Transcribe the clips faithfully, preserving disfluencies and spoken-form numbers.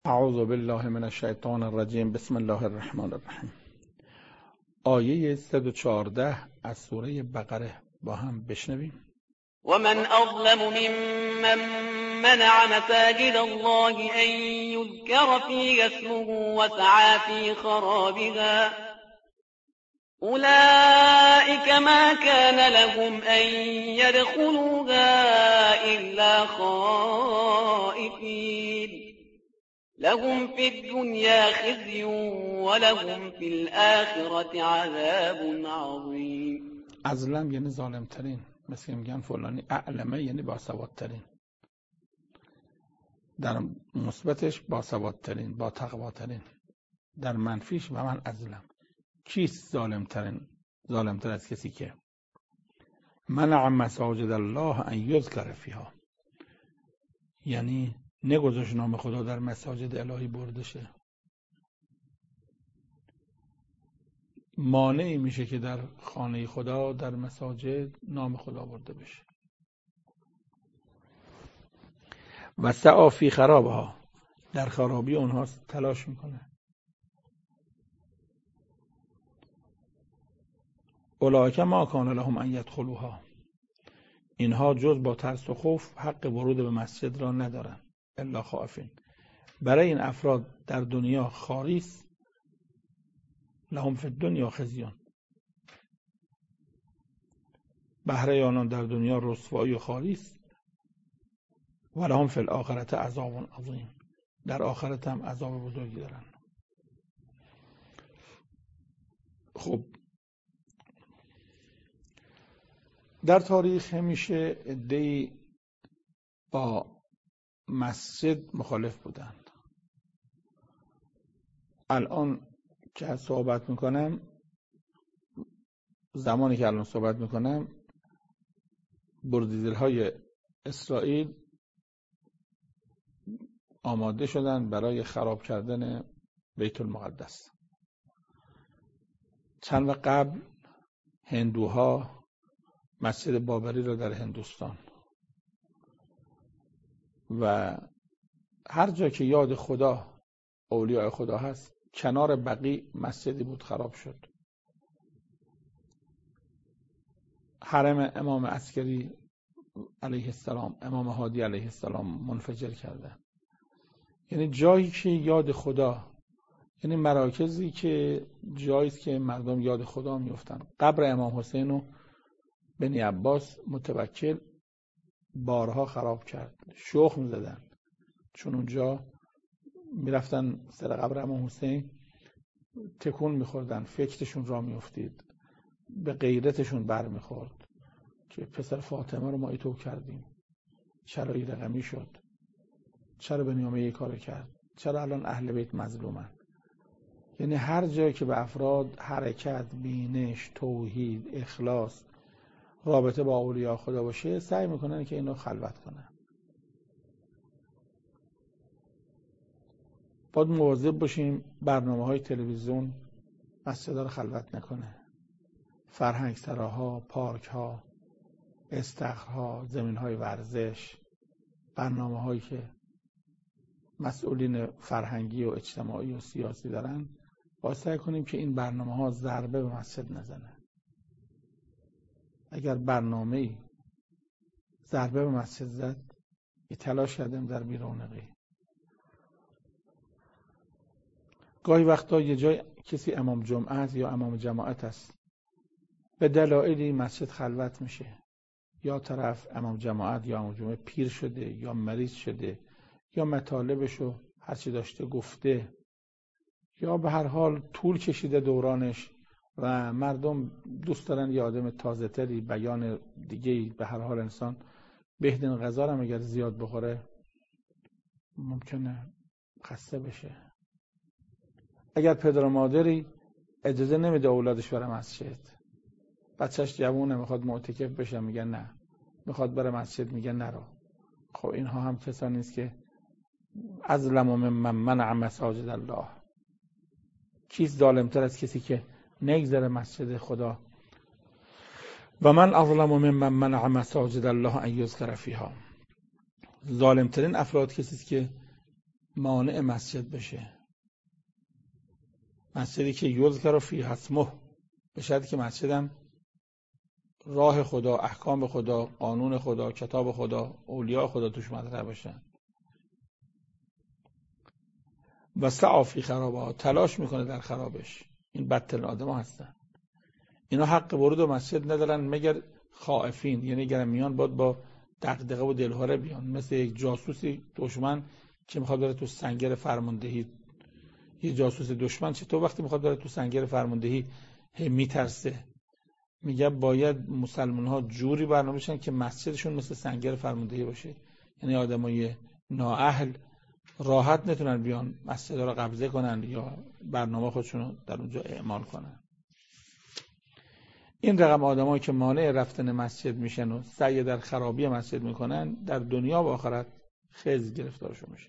اعوذ بالله من الشیطان الرجیم. بسم الله الرحمن الرحیم. آیه صد و چهارده از سوره بقره با هم بشنویم. ومن أظلم ممن منع مساجد الله أن يذكر فيها اسمه وسعى في خرابها أولئك ما كان لهم أن يدخلوها إلا خائفين لهم في الدنيا خزي ولهم في الآخرة عذاب عظيم. اظلم یعنی ظالم ترین، مثل میگن فلانی اعلمه یعنی باسوادترین، در مثبتش باسوادترین، با تقواترین، در منفیش و من اظلم. کیست ظالم ترین؟ ظالم تر از کسی که منع مساجد الله ان یذکر فیها، یعنی نگذاشت نام خدا در مساجد الهی برده شه. مانعی میشه که در خانه خدا، در مساجد نام خدا برده بشه. و سعی فی خرابها، در خرابی اونها تلاش میکنه. اولئک ما کان لهم ان یدخلوها، اینها جز با ترس و خوف حق ورود به مسجد را ندارن. الا خائفین، برای این افراد در دنیا خاری است. لهم فی الدنیا خزیون، بهره آنان در دنیا رسوایی و خاری است. و لهم فی الاخرة عذاب عظیم، در آخرت هم عذاب بزرگی دارن. خب در تاریخ همیشه عده‌ای با مسجد مخالف بودند. الان که صحبت میکنم، زمانی که الان صحبت میکنم، بردیدل‌های اسرائیل آماده شدن برای خراب کردن بیت المقدس. چند وقت قبل هندوها مسجد بابری رو در هندوستان و هر جا که یاد خدا، اولیاء خدا هست، کنار بقیع مسجدی بود خراب شد. حرم امام عسکری علیه السلام، امام هادی علیه السلام منفجر کردن. یعنی جایی که یاد خدا، یعنی مراکزی که جایی است که مردم یاد خدا میافتن. قبر امام حسین و بنی عباس متوکل بارها خراب کرد، شخم زدن، چون اونجا میرفتن سر قبر امام حسین تکون میخوردن، فکرشون را میافتید، به غیرتشون بر میخورد که پسر فاطمه رو ما ایتو کردیم، چرا این رقمی شد، چرا بنیامین یک کار کرد، چرا الان اهل بیت مظلومن. یعنی هر جایی که به افراد حرکت، بینش، توحید، اخلاص، رابطه با اولیاء خدا باشه، سعی میکنن که اینو خلوت کنن. باید مواظب باشیم برنامه های تلویزیون مسجدها رو خلوت نکنه. فرهنگ سراها، پارک ها، استخرها، زمین های ورزش، برنامه هایی که مسئولین فرهنگی و اجتماعی و سیاسی دارن، باید سعی کنیم که این برنامه ها ضربه به مسجد نزنه. اگر برنامه‌ای ضربه به مسجد زد، یه تلاش کردیم در بیرونقی. گاهی وقتا یه جای کسی امام جمعه است یا امام جماعت است، به دلایلی مسجد خلوت میشه. یا طرف امام جماعت یا امام جمعه پیر شده یا مریض شده یا مطالبشو هرچی داشته گفته، یا به هر حال طول کشیده دورانش و مردم دوست دارن یه آدم تازه تری، بیان دیگه‌ای. به هر حال انسان بهترین غذا رو اگر زیاد بخوره ممکنه خسته بشه. اگر پدر و مادری اجازه نمیده اولادش بره مسجد، بچهش جوونه میخواد معتکف بشه، میگن نه، میخواد بره مسجد، میگن نرو. خب اینها هم کسانی است که اظلم ممن منع مساجد الله. کیست ظالمتر از کسی که نگذره مسجد خدا؟ و من اظلم ممن منع مساجد الله ان یذکر فیها. ظالمترین افراد کسی است که مانع مسجد بشه، مسجدی که یذکر فیه اسمه، به شرطی که مسجدم راه خدا، احکام خدا، قانون خدا، کتاب خدا، اولیاء خدا توش مطرح باشن. و سعی فی خرابها، تلاش میکنه در خرابش. این بدترین آدما هستن. اینا حق ورود به مسجد ندارن مگر خائفین، یعنی اگر میان باید با دغدغه و دلهره بیان، مثل یک جاسوسی دشمن که میخواد بره تو سنگر فرماندهی. یه جاسوس دشمن چطور وقتی میخواد بره تو سنگر فرماندهی میترسه؟ میگه باید مسلمان ها جوری برنامه بشن که مسجدشون مثل سنگر فرماندهی باشه، یعنی آدمای نااهل راحت نتونن بیان مسجد رو قبضه کنن یا برنامه خودشون رو در اونجا اعمال کنن. این رقم آدمایی که مانع رفتن مسجد میشن و سعی در خرابی مسجد میکنن، در دنیا و آخرت خزی گرفتارشون میشه.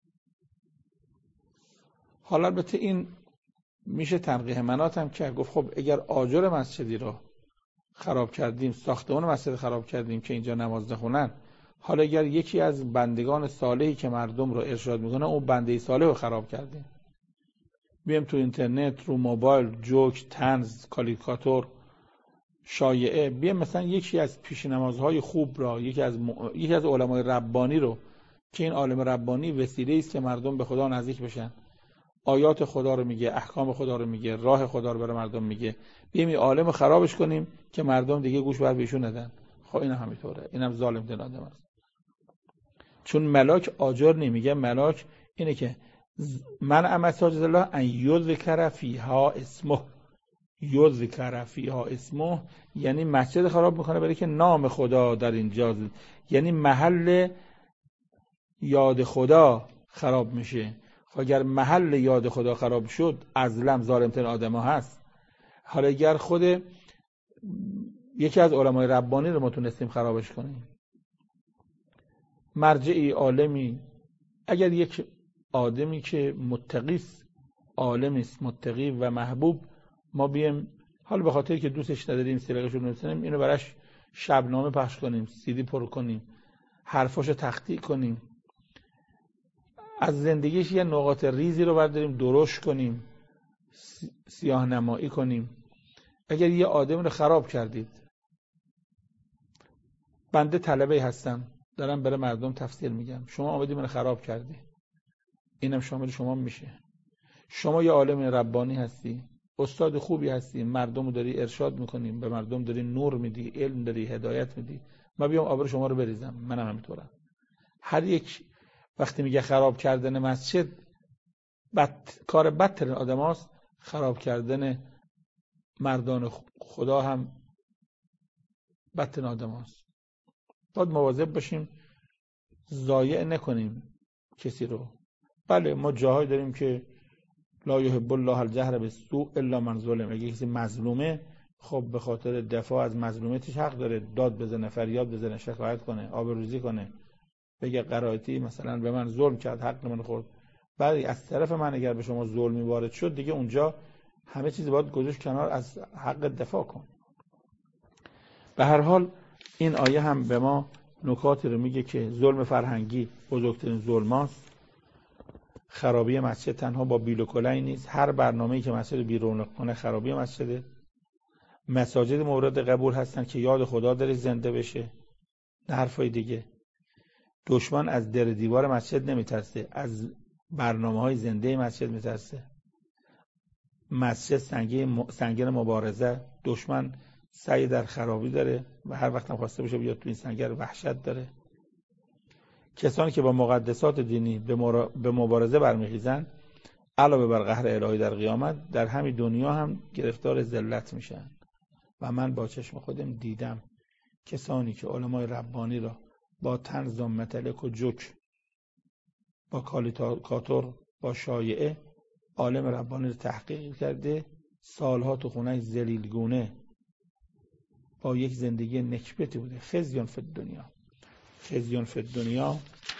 حالا البته این میشه تنقیح منات هم که گفت خب اگر آجر مسجدی رو خراب کردیم، ساختمان مسجد خراب کردیم که اینجا نماز نخونن، حالا اگر یکی از بندگان صالحی که مردم رو ارشاد میکنه اون بنده صالح رو خراب کردیم، بیم تو اینترنت، رو موبایل، جوک، طنز، کاریکاتور، شایعه، بیم مثلا یکی از پیش نمازهای خوب را، یکی از م... یکی از علمای ربانی رو که این عالم ربانی وسیله است که مردم به خدا نزدیک بشن، آیات خدا رو میگه، احکام خدا رو میگه، راه خدا رو برای مردم میگه، بیایم این عالم خرابش کنیم که مردم دیگه گوش بر بهشون ندن. خب این هم همینطوره، اینم ظالم دل آدم است. چون ملاک آجر نمیگه، ملاک اینه که من مساجد الله ان یذکر فیها اسمه، یذکر فیها اسمه یعنی مسجد خراب میکنه برای که نام خدا در اینجا، یعنی محل یاد خدا خراب میشه. اگر محل یاد خدا خراب شد، ازلم ظالمترین آدم ها هست. حالا اگر خود یکی از علمای ربانی رو ما تونستیم خرابش کنیم، مرجعی، عالمی، اگر یک آدمی که متقی است، عالمی است، متقی و محبوب، ما بیم حالا به خاطر که دوستش نداریم سیرقش رو نمی‌تونیم اینو براش شبنامه پخش کنیم، سیدی پر کنیم، حرفاشو تخطیع کنیم، از زندگیش یه نقاط ریزی رو برداریم درشت کنیم، سیاه نمایی کنیم. اگر یه آدم رو خراب کردید، بنده طلبه هستم دارم برای مردم تفسیر میگم، شما آمدید من خراب کردی، اینم شامل شما میشه. شما یه عالم ربانی هستی، استاد خوبی هستی، مردم رو داری ارشاد میکنیم، به مردم داری نور میدی، علم داری، هدایت میدی، ما بیام آبرو شما رو بریزم؟ منم همینطورم. هر یک وقتی میگه خراب کردن مسجد، بد کار بدترین آدم هاست، خراب کردن مردان خدا هم بدترین آدم هاست. باید مواظب باشیم ضایع نکنیم کسی رو. بله ما جاهای داریم که لا یحب الله الجهر بالسوء الا من ظلم، اگه کسی مظلومه خب به خاطر دفاع از مظلومیتش حق داره داد بزنه، فریاد بزنه، شکایت کنه، آبروریزی کنه، بگه قرائتی مثلا به من ظلم کرد، حق من خورد. بعد از طرف من اگر به شما ظلمی وارد شد، دیگه اونجا همه چیز باید گذاشت کنار، از حق دفاع کن. به هر حال این آیه هم به ما نکاتی رو میگه که ظلم فرهنگی بزرگترین ظلماست. خرابی مسجد تنها با بیل و کلنگ نیست، هر برنامه‌ای که مسجد بیرون کنه خرابی مسجده. مساجد مورد قبول هستن که یاد خدا داره زنده بشه، نه حرفای دیگه. دشمن از در دیوار مسجد نمیترسه، از برنامه‌های زنده مسجد میترسه. مسجد سنگر مبارزه، دشمن سعی در خرابی داره و هر وقت هم خواسته بشه بیاد تو این سنگر وحشت داره. کسانی که با مقدسات دینی به مبارزه برمیخیزن، علاوه بر قهر الهی در قیامت، در همین دنیا هم گرفتار ذلت میشن. و من با چشم خودم دیدم کسانی که علمای ربانی را با طنز و متلک و جوک، با کاریکاتور، با شایعه عالم ربانی رو تحقیق کرده، سالها تو خونه ذلیلگونه با یک زندگی نکبتی بوده. خزیون فی الدنیا، خزیون فی الدنیا.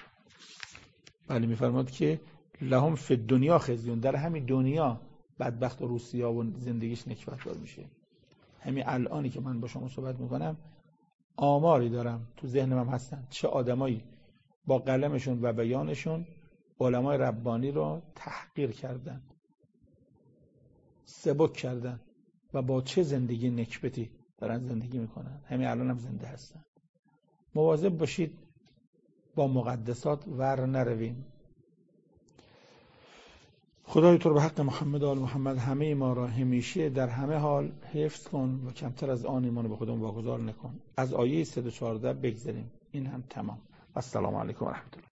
بله میفرماد که لهم فی الدنیا خزیون، در همین دنیا بدبخت و روسیا و زندگیش نکبت دار میشه. همین الانی که من با شما صحبت میکنم آماری دارم تو ذهنم هستن چه آدمایی با قلمشون و بیانشون علمای ربانی رو تحقیر کردن، سبک کردن و با چه زندگی نکبتی دارن زندگی میکنن. همین الان هم زنده هستن. مواظب باشید با مقدسات ور نرویم. خدای تو رو به حق محمد و آل محمد همه ما را همیشه در همه حال حفظ کن و کمتر از آن ایمان به خودمون واگذار نکن. از آیه صد و چهارده بگذاریم. این هم تمام. السلام علیکم و رحمت الله.